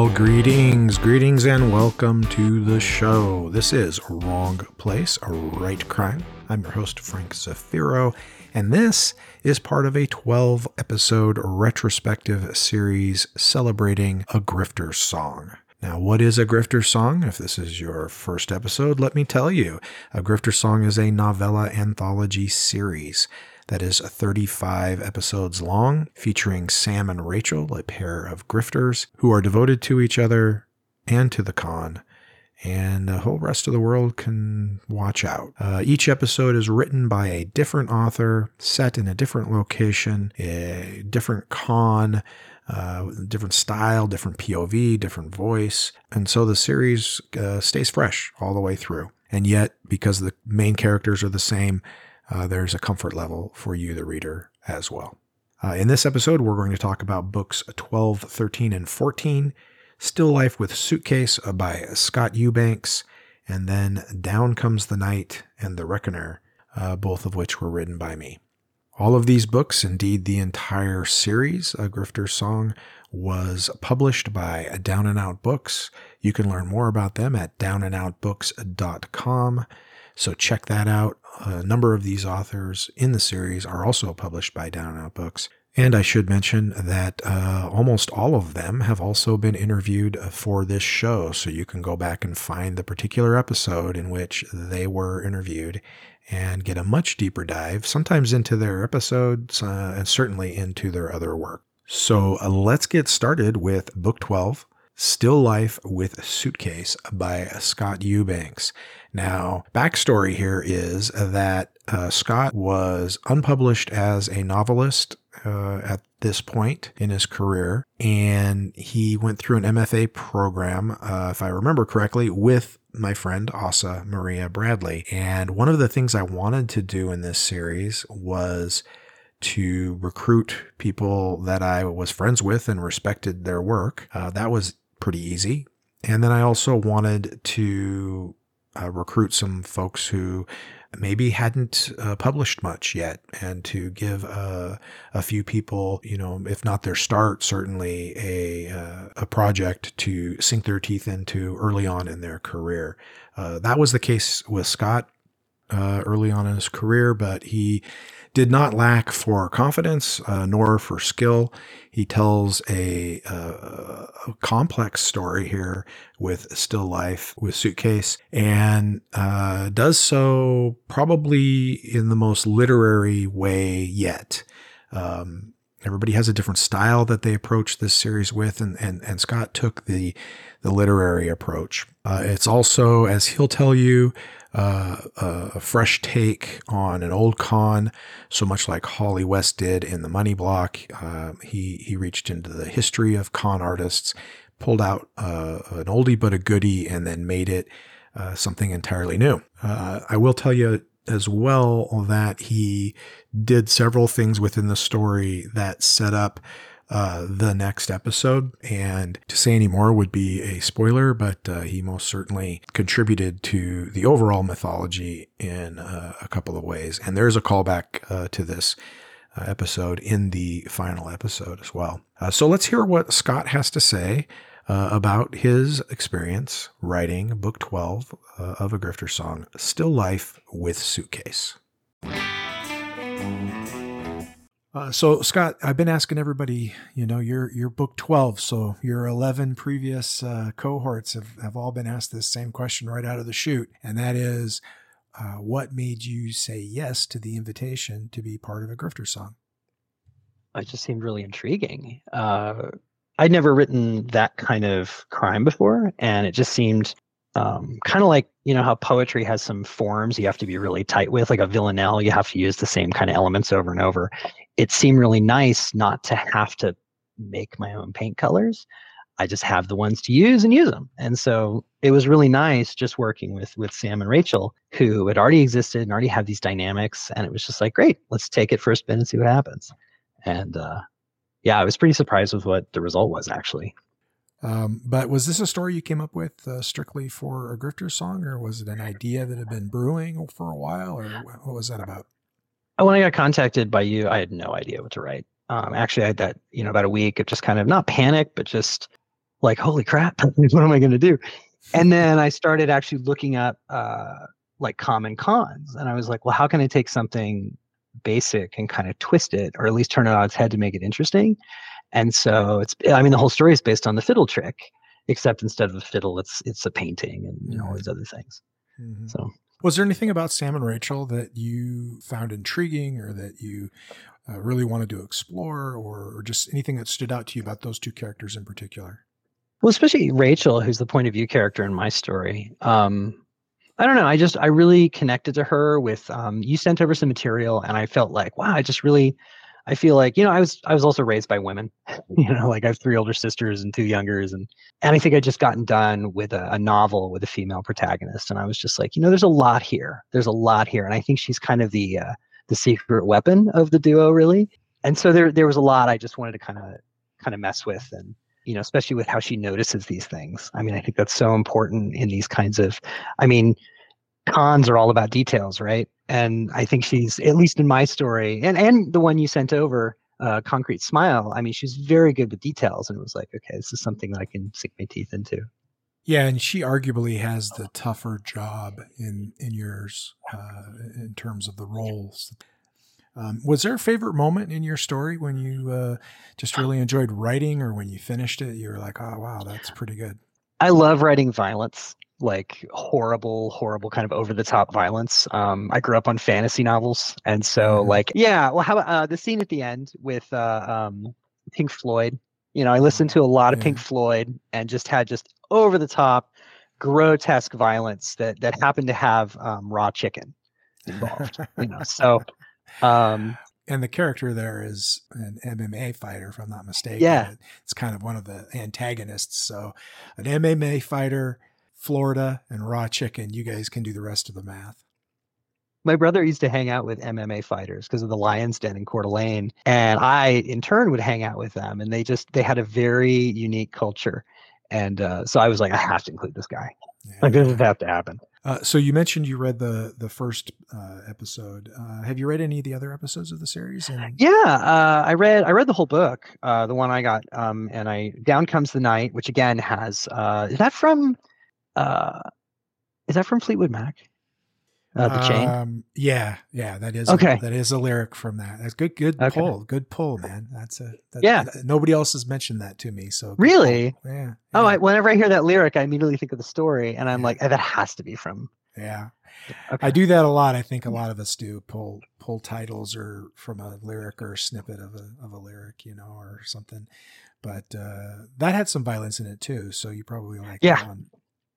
Well, greetings, and welcome to the show. This is Wrong Place, a Right Crime. I'm your host, Frank Zafiro, and this is part of a 12-episode retrospective series celebrating a grifter song. Now, what is a grifter song? If this is your first episode, let me tell you. A grifter song is a novella anthology series that is 35 episodes long, featuring Sam and Rachel, a pair of grifters who are devoted to each other and to the con, and the whole rest of the world can watch out. Each episode is written by a different author, set in a different location, a different con, different style, different POV, different voice, and so the series stays fresh all the way through. And yet, because the main characters are the same, there's a comfort level for you, the reader, as well. In this episode, we're going to talk about books 12, 13, and 14, Still Life with Suitcase by Scott Eubanks, and then Down Comes the Night and The Reckoner, both of which were written by me. All of these books, indeed the entire series, A Grifter Song, was published by Down and Out Books. You can learn more about them at downandoutbooks.com. So check that out. A number of these authors in the series are also published by Down and Out Books. And I should mention that almost all of them have also been interviewed for this show. So you can go back and find the particular episode in which they were interviewed and get a much deeper dive, sometimes into their episodes and certainly into their other work. So let's get started with Book 12, Still Life with Suitcase by Scott Eubanks. Now, backstory here is that Scott was unpublished as a novelist at this point in his career, and he went through an MFA program, if I remember correctly, with my friend Asa Maria Bradley. And one of the things I wanted to do in this series was to recruit people that I was friends with and respected their work. That was pretty easy. And then I also wanted to recruit some folks who maybe hadn't published much yet, and to give a few people, if not their start, certainly a project to sink their teeth into early on in their career. That was the case with Scott early on in his career, but he did not lack for confidence nor for skill. He tells a complex story here with Still Life with Suitcase, and does so probably in the most literary way yet. Everybody has a different style that they approach this series with, and Scott took the literary approach. It's also, as he'll tell you, a fresh take on an old con, so much like Holly West did in The Money Block. He reached into the history of con artists, pulled out an oldie but a goodie, and then made it something entirely new. I will tell you as well that he did several things within the story that set up the next episode, and to say any more would be a spoiler, but he most certainly contributed to the overall mythology in a couple of ways. And there's a callback to this episode in the final episode as well. So let's hear what Scott has to say about his experience writing Book 12 of A Grifter Song, Still Life with Suitcase. So Scott, I've been asking everybody, you're book 12, so your 11 previous cohorts have all been asked this same question right out of the chute. And that is, what made you say yes to the invitation to be part of A Grifter Song? It just seemed really intriguing. I'd never written that kind of crime before, and it just seemed kind of like, how poetry has some forms you have to be really tight with, like a villanelle, you have to use the same kind of elements over and over. It seemed really nice not to have to make my own paint colors. I just have the ones to use and use them. And so it was really nice just working with Sam and Rachel, who had already existed and already had these dynamics. And it was just like, great, let's take it for a spin and see what happens. And I was pretty surprised with what the result was, actually. But was this a story you came up with strictly for A Grifter Song, or was it an idea that had been brewing for a while, or what was that about? When I got contacted by you, I had no idea what to write. Actually, I had that, about a week of just kind of not panic, but just like, holy crap, what am I going to do? And then I started actually looking up like common cons. And I was like, well, how can I take something basic and kind of twist it, or at least turn it on its head to make it interesting? And so the whole story is based on the fiddle trick, except instead of a fiddle, it's a painting and all these other things. Mm-hmm. So, was there anything about Sam and Rachel that you found intriguing, or that you really wanted to explore, or just anything that stood out to you about those two characters in particular? well, especially Rachel, who's the point of view character in my story. I don't know. I really connected to her with, you sent over some material and I felt like, wow, I feel like, I was also raised by women, like I have 3 older sisters and 2 youngers. And I think I just gotten done with a novel with a female protagonist. And I was just like, there's a lot here. There's a lot here. And I think she's kind of the secret weapon of the duo, really. And so there was a lot I just wanted to kind of mess with. And, especially with how she notices these things. I mean, I think that's so important in these kinds of, cons are all about details, right? And I think she's, at least in my story, and the one you sent over, Concrete Smile, she's very good with details. And it was like, okay, this is something that I can sink my teeth into. Yeah, and she arguably has the tougher job in yours in terms of the roles. Was there a favorite moment in your story when you just really enjoyed writing, or when you finished it, you were like, oh, wow, that's pretty good? I love writing violence, like horrible kind of over the top violence. I grew up on fantasy novels. And so well, how about the scene at the end with Pink Floyd? I listened to a lot of Pink Floyd and just had over the top grotesque violence that happened to have raw chicken involved. So and the character there is an MMA fighter, if I'm not mistaken. Yeah. It's kind of one of the antagonists. So an MMA fighter, Florida, and raw chicken. You guys can do the rest of the math. My brother used to hang out with MMA fighters because of the Lion's Den in Coeur d'Alene. And I, in turn, would hang out with them. And they had a very unique culture. And so I was like, I have to include this guy. Like, this would have to happen. So you mentioned you read the first episode. Have you read any of the other episodes of the series? Yeah, I read the whole book, the one I got, and Down Comes the Night, which again has is that from Fleetwood Mac? The Chain. Yeah, that is okay. That is a lyric from that. That's good pull, man. Yeah. Nobody else has mentioned that to me. So really, yeah. Oh, whenever I hear that lyric, I immediately think of the story, and I'm like, that has to be from. Yeah. Okay. I do that a lot. I think a lot of us do pull titles or from a lyric or a snippet of a lyric, or something. But that had some violence in it too. So you probably like that one.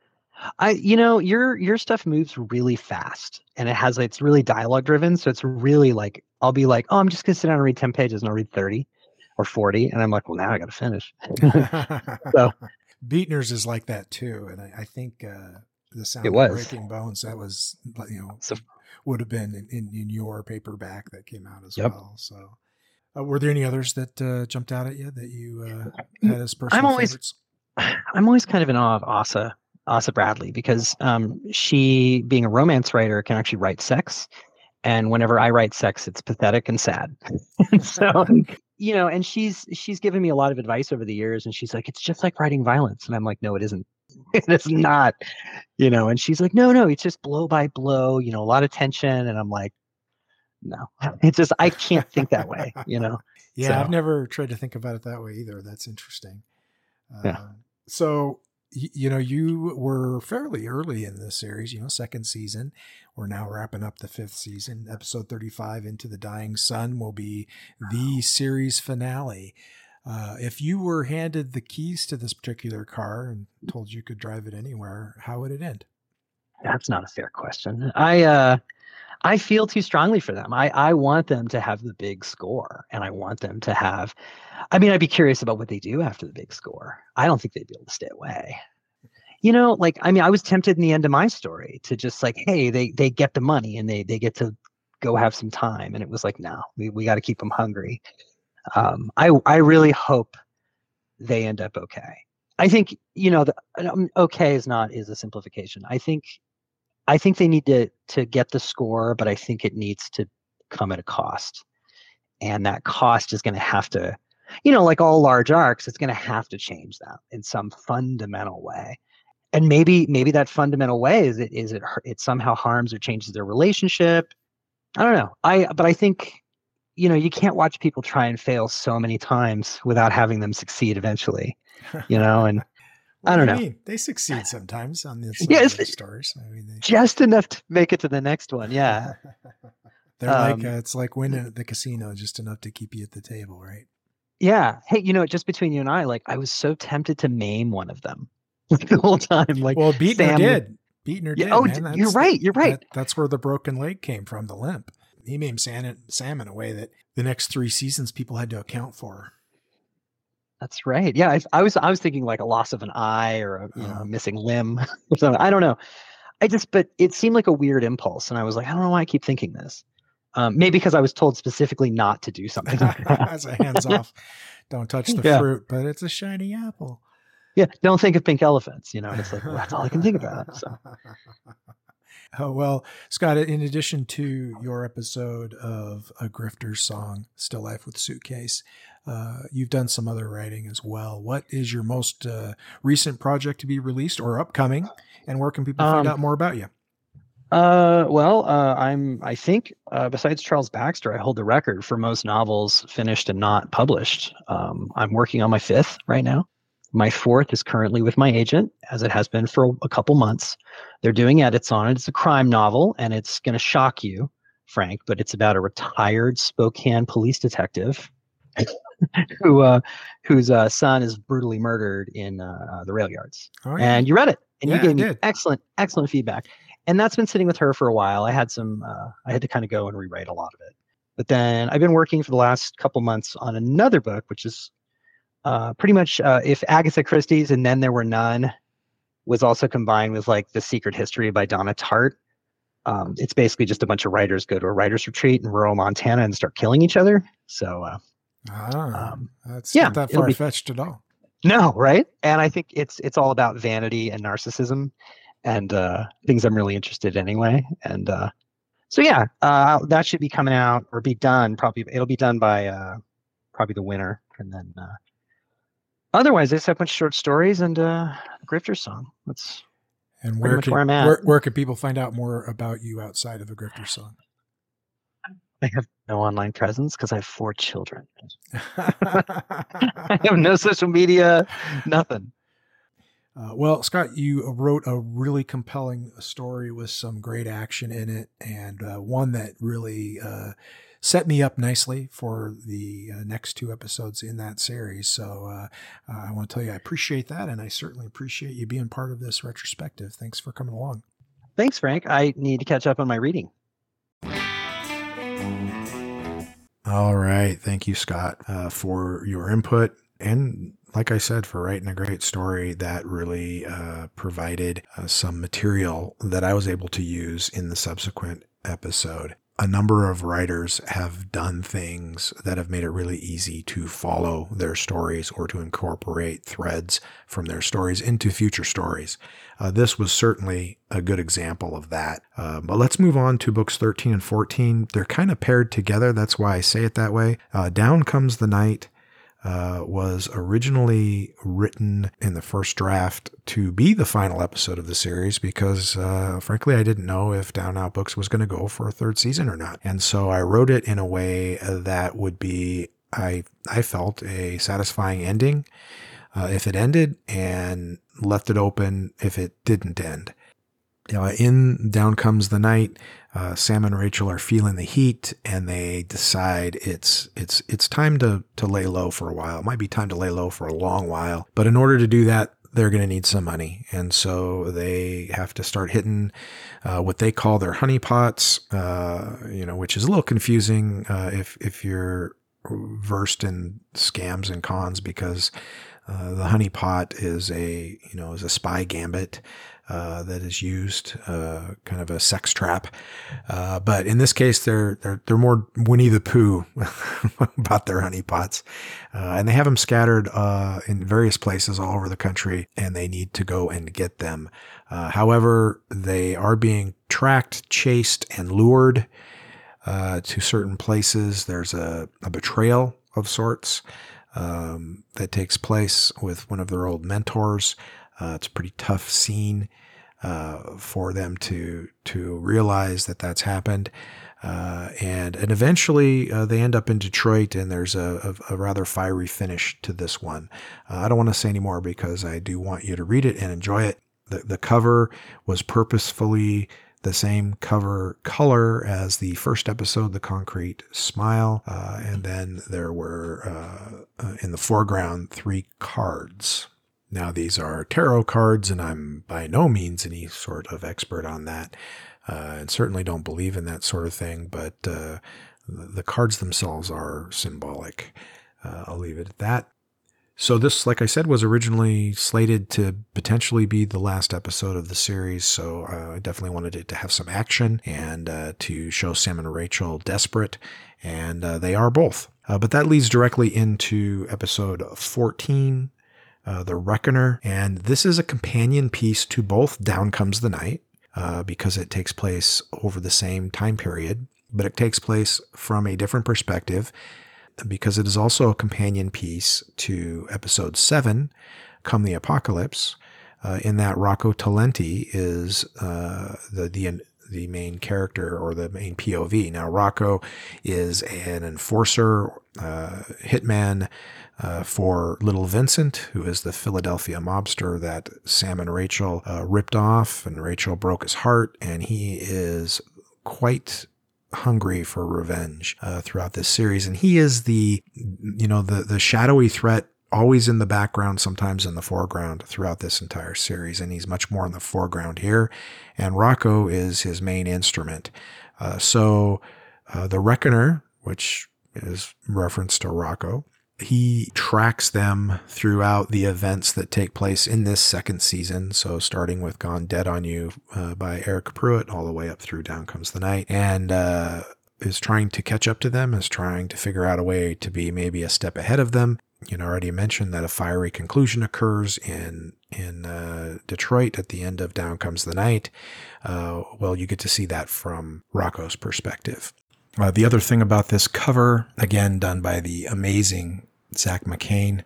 Your stuff moves really fast, and it's really dialogue driven. So it's really like, I'll be like, oh, I'm just gonna sit down and read 10 pages, and I'll read 30 or 40. And I'm like, well, now I got to finish. So Beatner's is like that too. And I think the Sound of Breaking Bones, that was, would have been in your paperback that came out as well. So were there any others that jumped out at you that you had as personal favorites? I'm always kind of in awe of Asa Bradley, because she, being a romance writer, can actually write sex. And whenever I write sex, it's pathetic and sad. So, and she's given me a lot of advice over the years, and she's like, it's just like writing violence. And I'm like, no, it isn't. It is not, and she's like, no, it's just blow by blow, a lot of tension. And I'm like, no, it's just, I can't think that way, Yeah, so. I've never tried to think about it that way either. That's interesting. So, you were fairly early in this series, second season. We're now wrapping up the 5th season. Episode 35, Into the Dying Sun, will be the series finale. If you were handed the keys to this particular car and told you could drive it anywhere, how would it end? That's not a fair question. I feel too strongly for them. I want them to have the big score, and I want them to have, I'd be curious about what they do after the big score. I don't think they'd be able to stay away. I was tempted in the end of my story to just like, hey, they get the money and they get to go have some time. And it was like, no, we got to keep them hungry. I really hope they end up okay. I think, okay is a simplification. I think they need to get the score, but I think it needs to come at a cost. And that cost is going to have to like all large arcs, it's going to have to change them in some fundamental way. And maybe that fundamental way it somehow harms or changes their relationship. I don't know. But I think, you can't watch people try and fail so many times without having them succeed eventually, and What I do don't you know. mean? They succeed sometimes on these Yeah, it's stories. I mean, just enough to make it to the next one. Yeah. they're like it's like winning at the casino, just enough to keep you at the table, right? Yeah. Hey, just between you and I, like I was so tempted to maim one of them the whole time. Like, Well, Beatner Sam. did. Beatner Yeah, did, oh, man. you're right. You're right. That's where the broken leg came from, the limp. He maimed Sam in a way that the next 3 seasons people had to account for. That's right. Yeah, I was thinking like a loss of an eye or a missing limb or something. I don't know. But it seemed like a weird impulse, and I was like, I don't know why I keep thinking this. Maybe because I was told specifically not to do something like that. As a hands off, don't touch the fruit, but it's a shiny apple. Yeah, don't think of pink elephants. It's like, well, that's all I can think about. So. Oh, well, Scott, in addition to your episode of A Grifter's Song, Still Life with Suitcase, you've done some other writing as well. What is your most recent project to be released or upcoming, and where can people find out more about you? I think besides Charles Baxter, I hold the record for most novels finished and not published. I'm working on my 5th right now. My 4th is currently with my agent, as it has been for a couple months. They're doing edits on it. It's a crime novel, and it's going to shock you, Frank, but it's about a retired Spokane police detective whose son is brutally murdered in the rail yards. Oh, yeah. And you read it, and you gave me excellent feedback. And that's been sitting with her for a while. I had to kind of go and rewrite a lot of it. But then I've been working for the last couple months on another book, which is pretty much if Agatha Christie's And Then There Were None was also combined with like The Secret History by Donna Tartt. It's basically just a bunch of writers go to a writer's retreat in rural Montana and start killing each other. So that's not that far-fetched at all. No, right? And I think it's all about vanity and narcissism and things I'm really interested in anyway. And so yeah, that should be coming out or be done. Probably it'll be done by probably the winter. And then otherwise, I just have a bunch of short stories and Grifter's Song. That's where I'm at. Where can people find out more about you outside of A Grifter's Song? I have no online presence because I have 4 children. I have no social media, nothing. Well, Scott, you wrote a really compelling story with some great action in it, and one that really set me up nicely for the next 2 episodes in that series. So I want to tell you I appreciate that, and I certainly appreciate you being part of this retrospective. Thanks for coming along. Thanks, Frank. I need to catch up on my reading. All right. Thank you, Scott, for your input. And like I said, for writing a great story that really provided some material that I was able to use in the subsequent episode. A number of writers have done things that have made it really easy to follow their stories or to incorporate threads from their stories into future stories. This was certainly a good example of that. But let's move on to books 13 and 14. They're kind of paired together. That's why I say it that way. Down Comes the Night was originally written in the first draft to be the final episode of the series because, frankly, I didn't know if Down Out Books was going to go for a 3rd season or not. And so I wrote it in a way that would be, I felt, a satisfying ending if it ended, and left it open if it didn't end. In Down Comes the Night, Sam and Rachel are feeling the heat, and they decide it's time to lay low for a while. It might be time to lay low for a long while, but in order to do that, they're going to need some money, and so they have to start hitting what they call their honeypots, which is a little confusing if you're versed in scams and cons, because the honeypot is a spy gambit. That is used, kind of a sex trap. But in this case, they're more Winnie the Pooh about their honeypots. And they have them scattered in various places all over the country, and they need to go and get them. However, they are being tracked, chased, and lured to certain places. There's a betrayal of sorts. that takes place with one of their old mentors. It's a pretty tough scene for them to realize that that's happened. And eventually they end up in Detroit, and there's a rather fiery finish to this one. I don't want to say any more because I do want you to read it and enjoy it. The cover was purposefully the same cover color as the first episode, The Concrete Smile. And then there were, in the foreground, 3 cards. Now, these are tarot cards, and I'm by no means any sort of expert on that, and certainly don't believe in that sort of thing, but the cards themselves are symbolic. I'll leave it at that. So this, like I said, was originally slated to potentially be the last episode of the series, so I definitely wanted it to have some action and to show Sam and Rachel desperate, and they are both. But that leads directly into episode 14, The Reckoner, and this is a companion piece to both Down Comes the Night, because it takes place over the same time period, but it takes place from a different perspective, because it is also a companion piece to episode 7, Come the Apocalypse, in that Rocco Talenti is the main character, or the main POV. Now, Rocco is an enforcer, hitman for Little Vincent, who is the Philadelphia mobster that Sam and Rachel ripped off, and Rachel broke his heart, and he is quite hungry for revenge throughout this series. And he is the shadowy threat, always in the background, sometimes in the foreground throughout this entire series. And he's much more in the foreground here. And Rocco is his main instrument. So the Reckoner, which is reference to Rocco, he tracks them throughout the events that take place in this second season. So starting with Gone Dead on You by Eric Pruitt, all the way up through Down Comes the Night, and is trying to catch up to them, is trying to figure out a way to be maybe a step ahead of them. I already mentioned that a fiery conclusion occurs in Detroit at the end of Down Comes the Night. Well, you get to see that from Rocco's perspective. The other thing about this cover, again done by the amazing Zach McCain,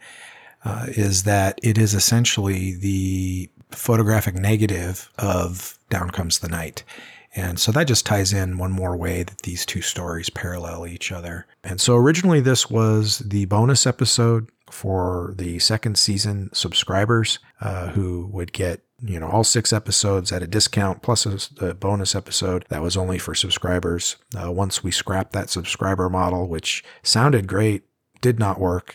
is that it is essentially the photographic negative of Down Comes the Night. And so that just ties in one more way that these two stories parallel each other. And so originally this was the bonus episode for the second season subscribers who would get all 6 episodes at a discount, plus a bonus episode that was only for subscribers. Once we scrapped that subscriber model, which sounded great, did not work,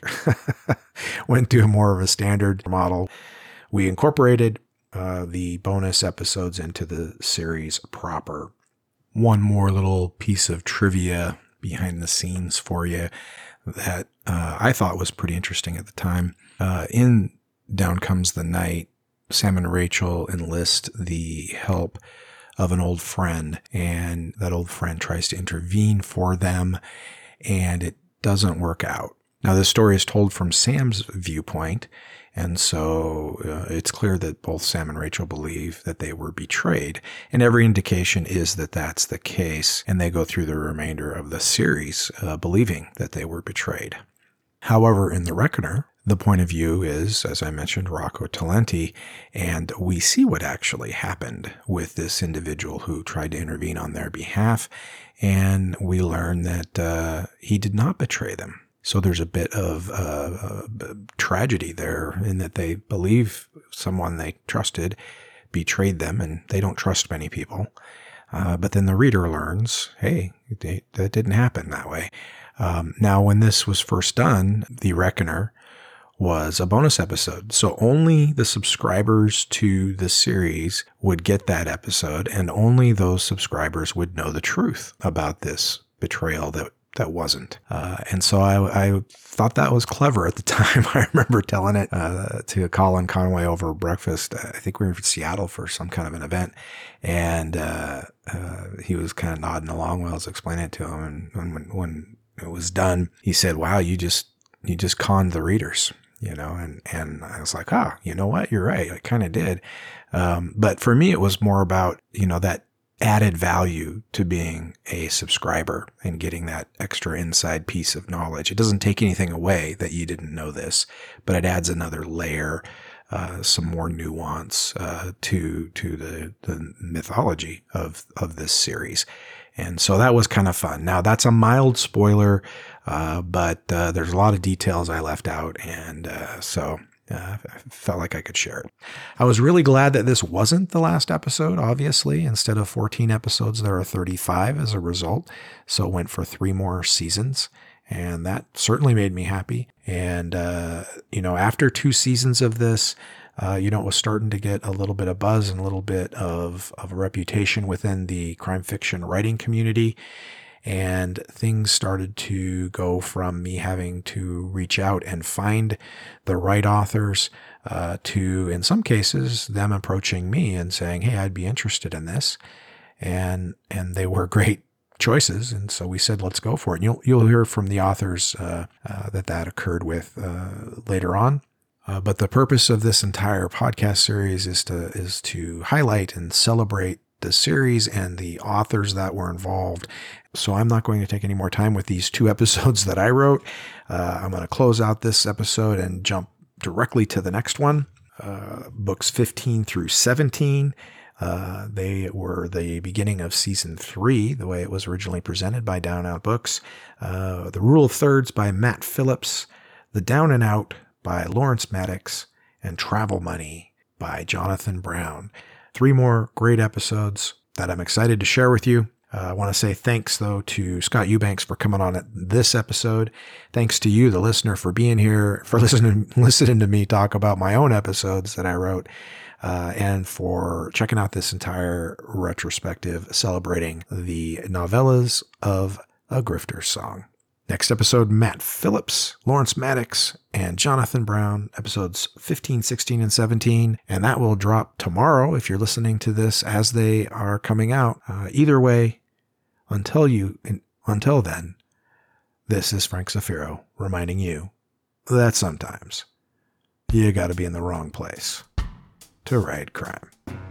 went to more of a standard model. We incorporated the bonus episodes into the series proper. One more little piece of trivia behind the scenes for you that I thought was pretty interesting at the time. In Down Comes the Night, Sam and Rachel enlist the help of an old friend, and that old friend tries to intervene for them, and it doesn't work out. Now, this story is told from Sam's viewpoint, and so it's clear that both Sam and Rachel believe that they were betrayed, and every indication is that that's the case, and they go through the remainder of the series believing that they were betrayed. However, in The Reckoner, the point of view is, as I mentioned, Rocco Talenti, and we see what actually happened with this individual who tried to intervene on their behalf, and we learn that he did not betray them. So there's a bit of tragedy there in that they believe someone they trusted betrayed them, and they don't trust many people. But then the reader learns, hey, that didn't happen that way. Now, when this was first done, The Reckoner was a bonus episode. So only the subscribers to the series would get that episode, and only those subscribers would know the truth about this betrayal that wasn't. And so I thought that was clever at the time. I remember telling it to Colin Conway over breakfast. I think we were in Seattle for some kind of an event, and he was kind of nodding along while I was explaining it to him. And when it was done, he said, "Wow, you just conned the readers." And I was like, you know what? You're right. I kind of did. But for me, it was more about, that added value to being a subscriber and getting that extra inside piece of knowledge. It doesn't take anything away that you didn't know this, but it adds another layer, some more nuance to the mythology of this series. And so that was kind of fun. Now, that's a mild spoiler, but there's a lot of details I left out, and so I felt like I could share it. I was really glad that this wasn't the last episode, obviously. Instead of 14 episodes, there are 35 as a result. So it went for 3 more seasons. And that certainly made me happy. And, after 2 seasons of this, it was starting to get a little bit of buzz and a little bit of a reputation within the crime fiction writing community. And things started to go from me having to reach out and find the right authors to, in some cases, them approaching me and saying, hey, I'd be interested in this. And they were great choices. And so we said, let's go for it. And you'll hear from the authors that occurred with later on. But the purpose of this entire podcast series is to highlight and celebrate the series and the authors that were involved. So I'm not going to take any more time with these 2 episodes that I wrote. I'm going to close out this episode and jump directly to the next one. Books 15 through 17. They were the beginning of season 3, the way it was originally presented by Down and Out Books. The Rule of Thirds by Matt Phillips. The Down and Out by Lawrence Maddox. And Travel Money by Jonathan Brown. 3 more great episodes that I'm excited to share with you. I want to say thanks, though, to Scott Eubanks for coming on this episode. Thanks to you, the listener, for being here, for listening to me talk about my own episodes that I wrote, and for checking out this entire retrospective celebrating the novellas of A Grifter's Song. Next episode, Matt Phillips, Lawrence Maddox, and Jonathan Brown, episodes 15, 16, and 17. And that will drop tomorrow if you're listening to this as they are coming out. Either way, until then, this is Frank Zafiro reminding you that sometimes you got to be in the wrong place to write crime.